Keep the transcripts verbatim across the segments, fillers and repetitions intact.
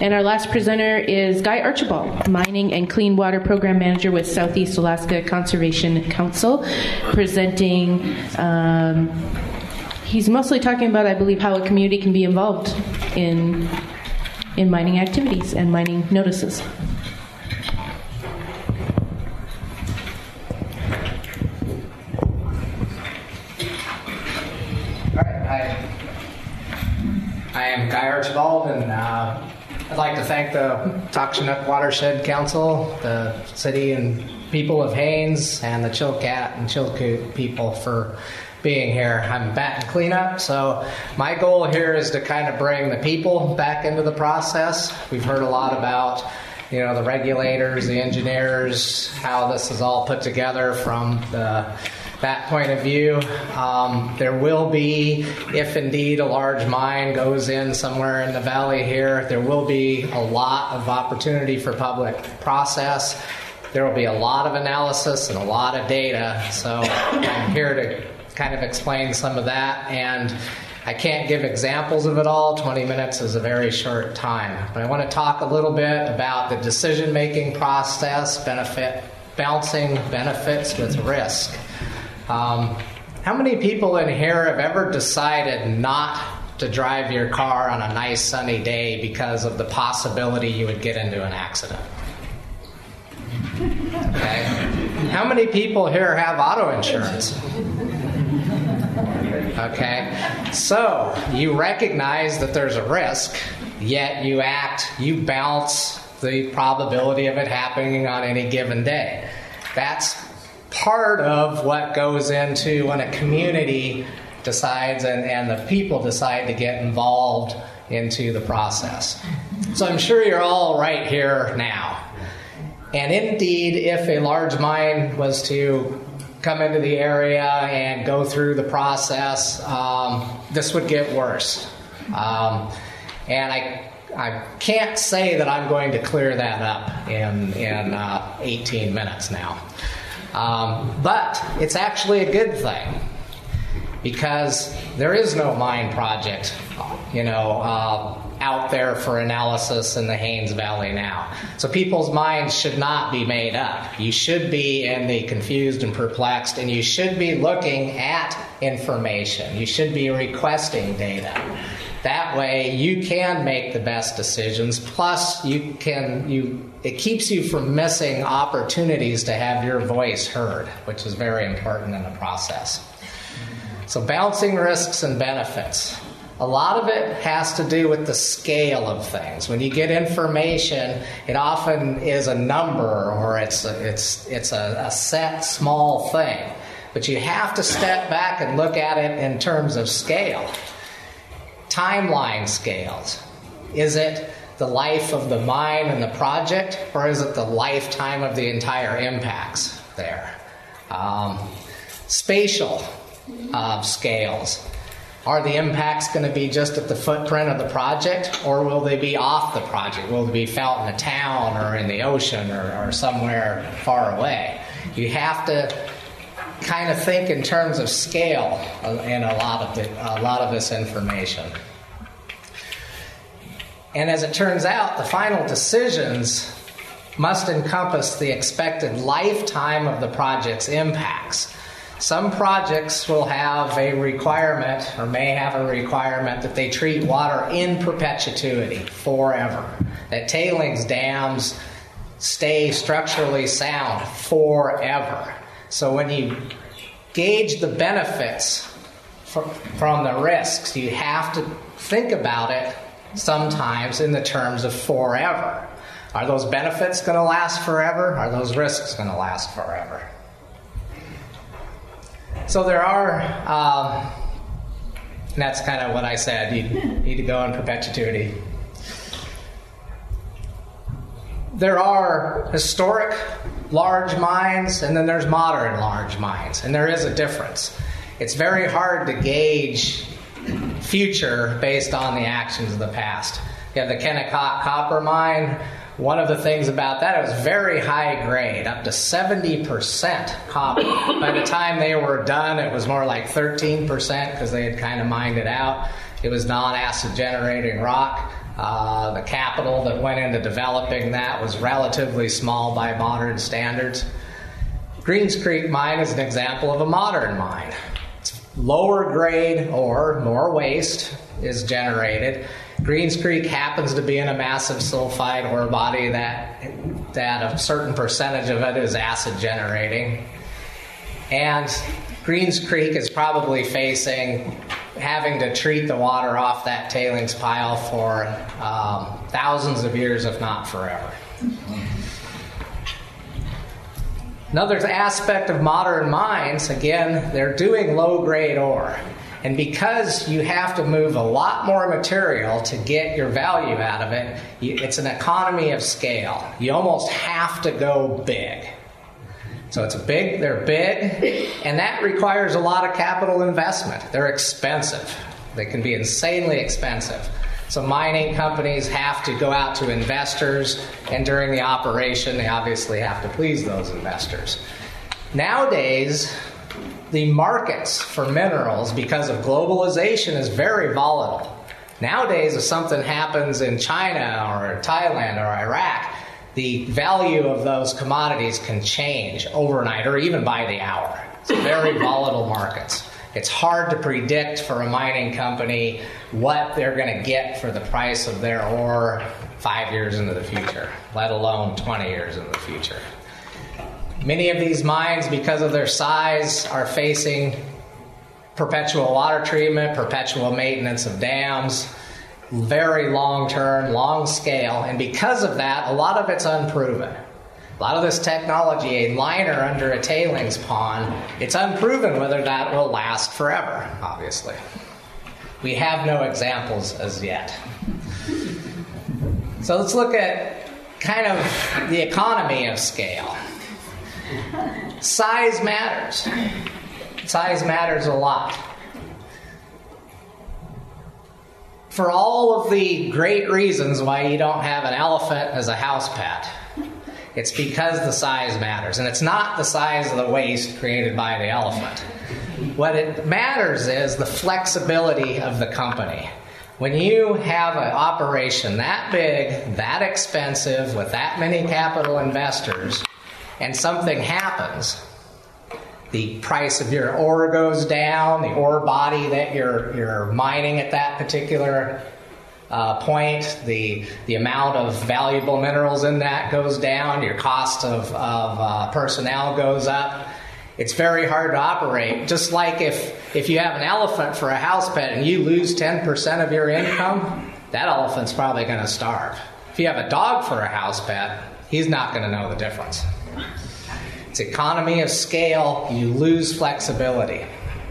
And our last presenter is Guy Archibald, Mining and Clean Water Program Manager with Southeast Alaska Conservation Council, presenting, um, he's mostly talking about, I believe, how a community can be involved in, in mining activities and mining notices. I am Guy Archibald, and uh, I'd like to thank the Takshunuk Watershed Council, the city and people of Haines, and the Chilkat and Chilkoot people for being here. I'm Bat and Cleanup, so my goal here is to kind of bring the people back into the process. We've heard a lot about, you know, the regulators, the engineers, how this is all put together from the that point of view. Um, there will be, if indeed a large mine goes in somewhere in the valley here, there will be a lot of opportunity for public process. There will be a lot of analysis and a lot of data. So I'm here to kind of explain some of that. And I can't give examples of it all. twenty minutes is a very short time. But I want to talk a little bit about the decision-making process, benefit, balancing benefits with risk. Um, how many people in here have ever decided not to drive your car on a nice sunny day because of the possibility you would get into an accident? Okay. How many people here have auto insurance? Okay. So you recognize that there's a risk, yet you act, you balance the probability of it happening on any given day. That's part of what goes into when a community decides and, and the people decide to get involved into the process. So I'm sure you're all right here now. And indeed, if a large mine was to come into the area and go through the process, um, this would get worse. Um, and I I can't say that I'm going to clear that up in, in uh, eighteen minutes now. Um, but it's actually a good thing, because there is no mine project, you know, uh, out there for analysis in the Haines Valley now. So people's minds should not be made up. You should be in the confused and perplexed, and you should be looking at information. You should be requesting data. That way you can make the best decisions, plus you can you it keeps you from missing opportunities to have your voice heard, which is very important in the process. So balancing risks and benefits. A lot of it has to do with the scale of things. When you get information, it often is a number, or it's a, it's it's a, a set small thing. But you have to step back and look at it in terms of scale. Timeline scales. Is it the life of the mine and the project, or is it the lifetime of the entire impacts there? Um, spatial uh, scales. Are the impacts going to be just at the footprint of the project, or will they be off the project? Will they be felt in a town or in the ocean or, or somewhere far away? You have to kind of think in terms of scale in a lot of the, a lot of this information. And as it turns out, the final decisions must encompass the expected lifetime of the project's impacts. Some projects will have a requirement, or may have a requirement, that they treat water in perpetuity, forever. That tailings dams stay structurally sound forever. So when you gauge the benefits from the risks, you have to think about it sometimes in the terms of forever. Are those benefits going to last forever? Are those risks going to last forever? So there are, um, and that's kind of what I said, you need to go in perpetuity. There are historic large mines, and then there's modern large mines, and there is a difference. It's very hard to gauge future based on the actions of the past. You have the Kennecott copper mine. One of the things about that, it was very high grade, up to seventy percent copper. By the time they were done, it was more like thirteen percent because they had kind of mined it out. It was non-acid generating rock. Uh, the capital that went into developing that was relatively small by modern standards. Greens Creek mine is an example of a modern mine. It's lower grade ore, more waste is generated. Greens Creek happens to be in a massive sulfide ore body that, that a certain percentage of it is acid generating. And Greens Creek is probably facing having to treat the water off that tailings pile for um, thousands of years, if not forever. Another aspect of modern mines, again, they're doing low-grade ore. And because you have to move a lot more material to get your value out of it, it's an economy of scale. You almost have to go big. So it's a big, they're big, and that requires a lot of capital investment. They're expensive. They can be insanely expensive. So mining companies have to go out to investors, and during the operation, they obviously have to please those investors. Nowadays, the markets for minerals, because of globalization, is very volatile. Nowadays, if something happens in China or Thailand or Iraq, the value of those commodities can change overnight or even by the hour. It's very volatile markets. It's hard to predict for a mining company what they're going to get for the price of their ore five years into the future, let alone twenty years into the future. Many of these mines, because of their size, are facing perpetual water treatment, perpetual maintenance of dams, very long-term, long-scale, and because of that, a lot of it's unproven. A lot of this technology, a liner under a tailings pond, it's unproven whether that will last forever, obviously. We have no examples as yet. So let's look at kind of the economy of scale. Size matters. Size matters a lot. For all of the great reasons why you don't have an elephant as a house pet, it's because the size matters. And it's not the size of the waste created by the elephant. What it matters is the flexibility of the company. When you have an operation that big, that expensive, with that many capital investors, and something happens, the price of your ore goes down, the ore body that you're, you're mining at that particular uh, point, the, the amount of valuable minerals in that goes down, your cost of, of uh, personnel goes up. It's very hard to operate. Just like if, if you have an elephant for a house pet and you lose ten percent of your income, that elephant's probably going to starve. If you have a dog for a house pet, he's not going to know the difference. It's economy of scale, you lose flexibility.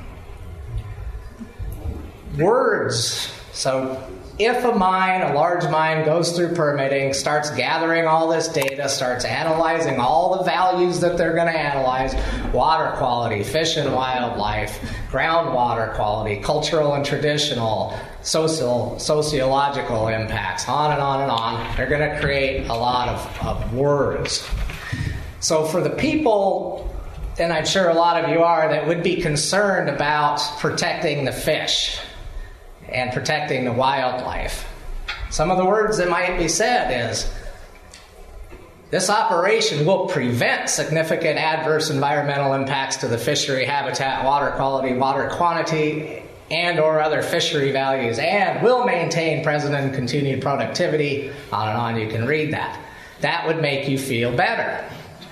Words. So if a mine, a large mine, goes through permitting, starts gathering all this data, starts analyzing all the values that they're going to analyze, water quality, fish and wildlife, groundwater quality, cultural and traditional, social, sociological impacts, on and on and on, they're going to create a lot of, of words. So for the people, and I'm sure a lot of you are, that would be concerned about protecting the fish and protecting the wildlife, some of the words that might be said is, this operation will prevent significant adverse environmental impacts to the fishery habitat, water quality, water quantity, and or other fishery values, and will maintain present and continued productivity, on and on, you can read that. That would make you feel better.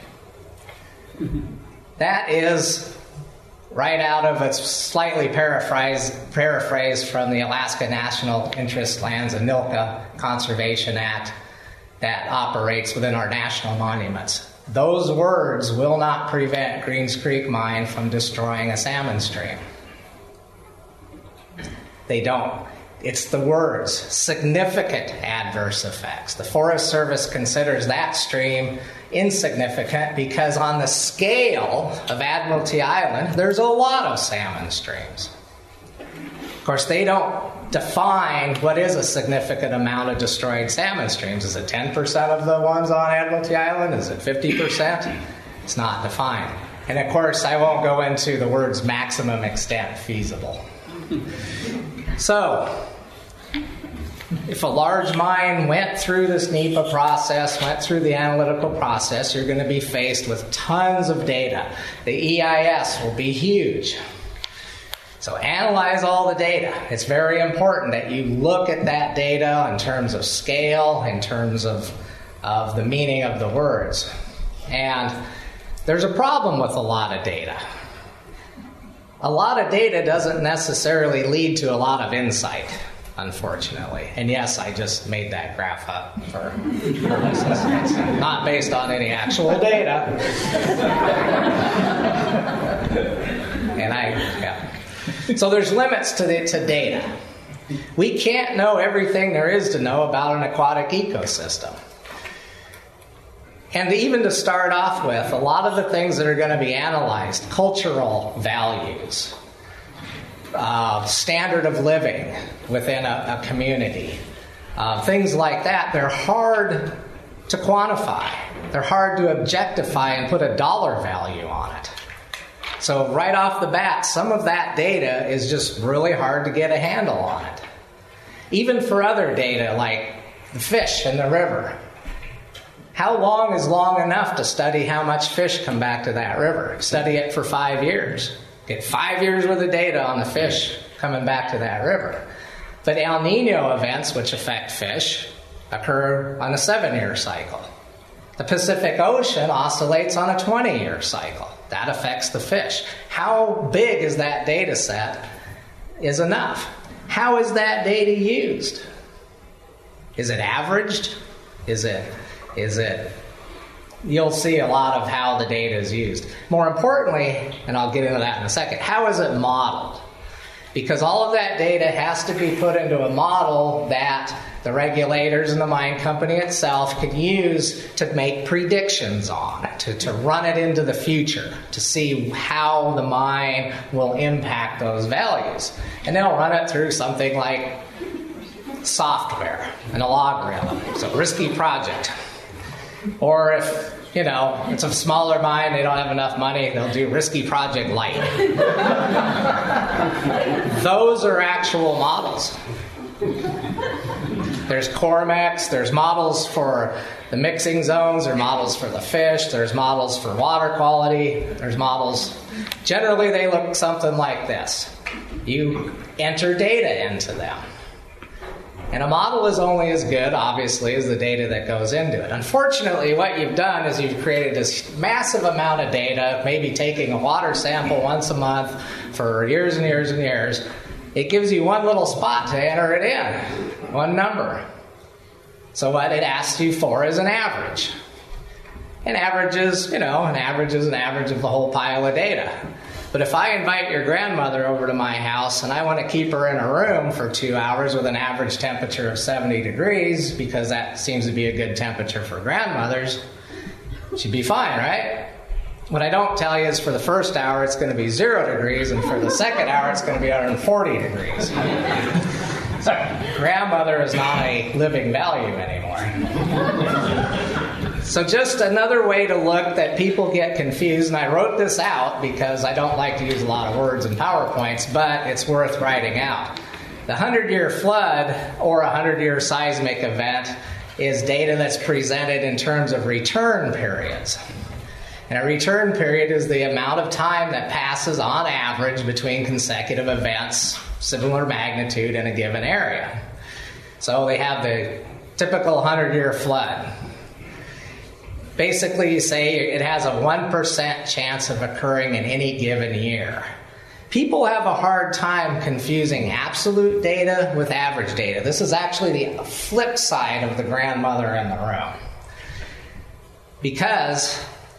That is right out of a slightly paraphrase, paraphrase from the Alaska National Interest Lands and ANILCA Conservation Act that operates within our national monuments. Those words will not prevent Greens Creek Mine from destroying a salmon stream. They don't. It's the words, significant adverse effects. The Forest Service considers that stream insignificant because on the scale of Admiralty Island, there's a lot of salmon streams. Of course, they don't define what is a significant amount of destroyed salmon streams. Is it ten percent of the ones on Admiralty Island? Is it fifty percent? It's not defined. And of course, I won't go into the words maximum extent feasible. So, If a large mine went through this NEPA process, went through the analytical process, you're going to be faced with tons of data. The E I S will be huge. So analyze all the data. It's very important that you look at that data in terms of scale, in terms of, of the meaning of the words. And there's a problem with a lot of data. A lot of data doesn't necessarily lead to a lot of insight, unfortunately. And yes, I just made that graph up for purposes. It's not based on any actual data. And I, yeah. So there's limits to, the, to data. We can't know everything there is to know about an aquatic ecosystem. And even to start off with, a lot of the things that are going to be analyzed, cultural values, uh, standard of living within a, a community, uh, things like that, they're hard to quantify. They're hard to objectify and put a dollar value on it. So right off the bat, some of that data is just really hard to get a handle on it. Even for other data like the fish in the river. How long is long enough to study how much fish come back to that river? Study it for five years. Get five years worth of data on the fish coming back to that river. But El Nino events, which affect fish, occur on a seven-year cycle. The Pacific Ocean oscillates on a twenty-year cycle. That affects the fish. How big is that data set is enough? How is that data used? Is it averaged? Is it, is it, you'll see a lot of how the data is used. More importantly, and I'll get into that in a second, how is it modeled? Because all of that data has to be put into a model that the regulators and the mine company itself could use to make predictions on, to, to run it into the future, to see how the mine will impact those values. And they'll run it through something like software and a logarithm. So risky project. Or if, you know, it's a smaller mine, they don't have enough money, they'll do risky project light. Those are actual models. There's Cormex, there's models for the mixing zones, there's models for the fish, there's models for water quality, there's models. Generally, they look something like this. You enter data into them. And a model is only as good, obviously, as the data that goes into it. Unfortunately, what you've done is you've created this massive amount of data, maybe taking a water sample once a month for years and years and years. It gives you one little spot to enter it in, one number. So what it asks you for is an average. An average is, you know, an average is an average of the whole pile of data. But if I invite your grandmother over to my house and I want to keep her in a room for two hours with an average temperature of seventy degrees, because that seems to be a good temperature for grandmothers, she'd be fine, right? What I don't tell you is for the first hour it's going to be zero degrees, and for the second hour it's going to be one hundred forty degrees. So grandmother is not a living value anymore. So just another way to look that people get confused, and I wrote this out because I don't like to use a lot of words in PowerPoints, but it's worth writing out. The hundred-year flood or a hundred-year seismic event is data that's presented in terms of return periods. And a return period is the amount of time that passes on average between consecutive events, similar magnitude in a given area. So they have the typical hundred-year flood. Basically, you say it has a one percent chance of occurring in any given year. People have a hard time confusing absolute data with average data. This is actually the flip side of the grandmother in the room. Because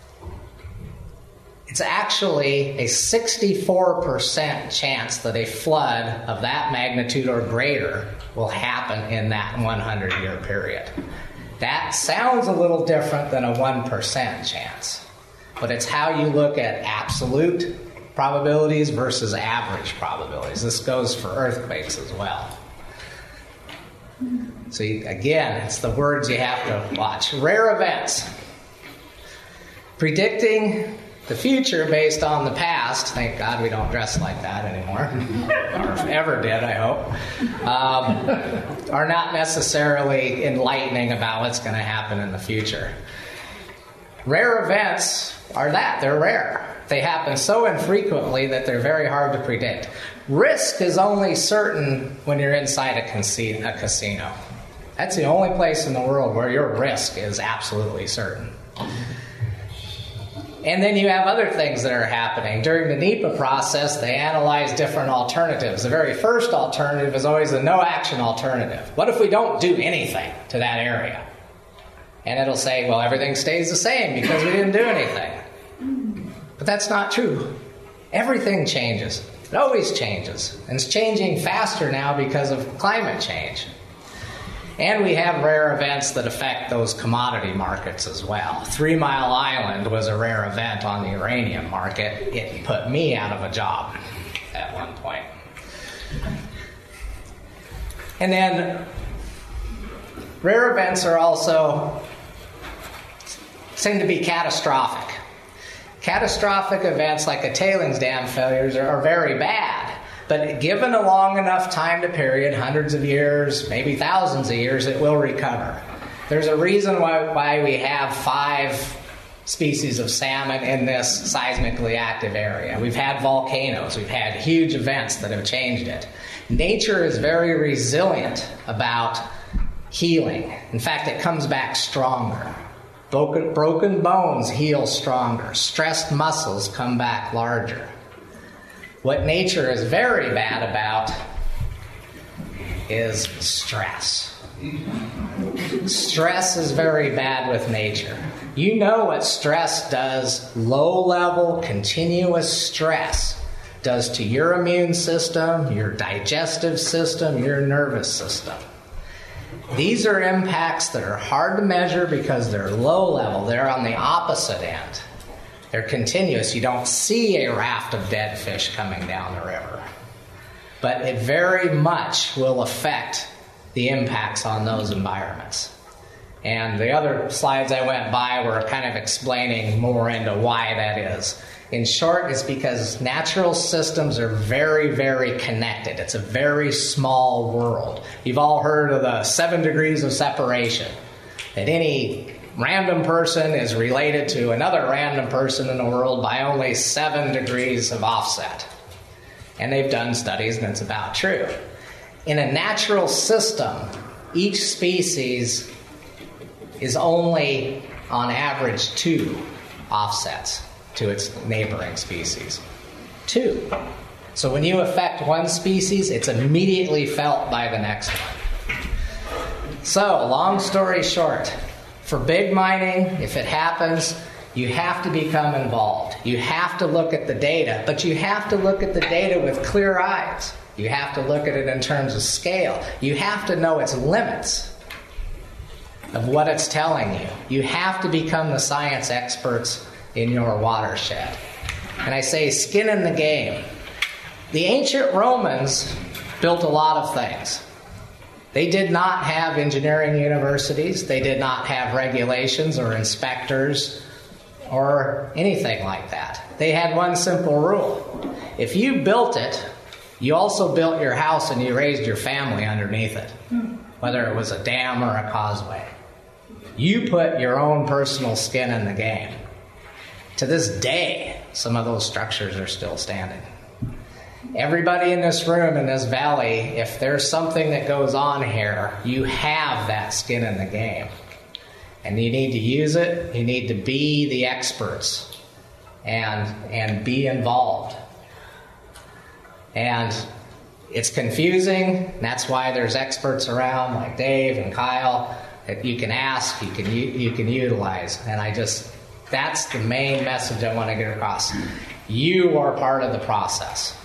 it's actually a sixty-four percent chance that a flood of that magnitude or greater will happen in that hundred-year period. That sounds a little different than a one percent chance, but it's how you look at absolute probabilities versus average probabilities. This goes for earthquakes as well. So you, again, it's the words you have to watch. Rare events. Predicting the future based on the past. Thank God we don't dress like that anymore. Or ever did, I hope. Um, are not necessarily enlightening about what's going to happen in the future. Rare events are that. They're rare. They happen so infrequently that they're very hard to predict. Risk is only certain when you're inside a casino. That's the only place in the world where your risk is absolutely certain. And then you have other things that are happening. During the NEPA process, they analyze different alternatives. The very first alternative is always the no-action alternative. What if we don't do anything to that area? And it'll say, well, everything stays the same because we didn't do anything. But that's not true. Everything changes. It always changes. And it's changing faster now because of climate change. And we have rare events that affect those commodity markets as well. Three Mile Island was a rare event on the uranium market. It put me out of a job at one point. And then rare events are also seem to be catastrophic. Catastrophic events like a tailings dam failures are, are very bad. But given a long enough time to period, hundreds of years, maybe thousands of years, it will recover. There's a reason why, why we have five species of salmon in this seismically active area. We've had volcanoes. We've had huge events that have changed it. Nature is very resilient about healing. In fact, it comes back stronger. Broken, broken bones heal stronger. Stressed muscles come back larger. What nature is very bad about is stress. Stress is very bad with nature. You know what stress does, low-level, continuous stress, does to your immune system, your digestive system, your nervous system. These are impacts that are hard to measure because they're low-level. They're on the opposite end. They're continuous. You don't see a raft of dead fish coming down the river. But it very much will affect the impacts on those environments. And the other slides I went by were kind of explaining more into why that is. In short, it's because natural systems are very, very connected. It's a very small world. You've all heard of the seven degrees of separation. That any random person is related to another random person in the world by only seven degrees of offset. And they've done studies, and it's about true. In a natural system, each species is only, on average, two offsets to its neighboring species. Two. So when you affect one species, it's immediately felt by the next one. So, long story short, for big mining, if it happens, you have to become involved. You have to look at the data, but you have to look at the data with clear eyes. You have to look at it in terms of scale. You have to know its limits of what it's telling you. You have to become the science experts in your watershed. And I say skin in the game. The ancient Romans built a lot of things. They did not have engineering universities. They did not have regulations or inspectors or anything like that. They had one simple rule. If you built it, you also built your house and you raised your family underneath it, whether it was a dam or a causeway. You put your own personal skin in the game. To this day, some of those structures are still standing. Everybody in this room, in this valley, if there's something that goes on here, you have that skin in the game. And you need to use it. You need to be the experts and, and be involved. And it's confusing. That's why there's experts around like Dave and Kyle that you can ask, you can, you can utilize. And I just, that's the main message I want to get across. You are part of the process.